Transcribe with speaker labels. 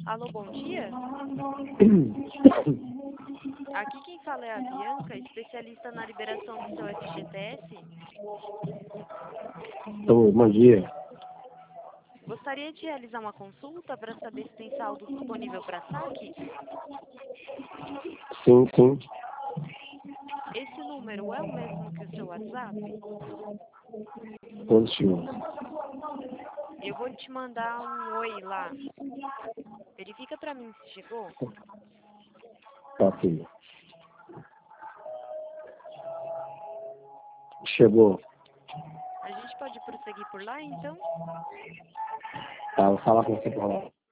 Speaker 1: Alô, bom dia? Aqui quem fala é a Bianca, especialista na liberação do seu FGTS.
Speaker 2: Bom dia.
Speaker 1: Gostaria de realizar uma consulta para saber se tem saldo disponível para saque?
Speaker 2: Sim, sim.
Speaker 1: Esse número é o mesmo que o seu WhatsApp?
Speaker 2: Positivo.
Speaker 1: Eu vou te mandar um oi lá. Verifica para mim se chegou.
Speaker 2: Tá aqui. Chegou.
Speaker 1: A gente pode prosseguir por lá, então?
Speaker 2: Tá, vou falar com você por lá.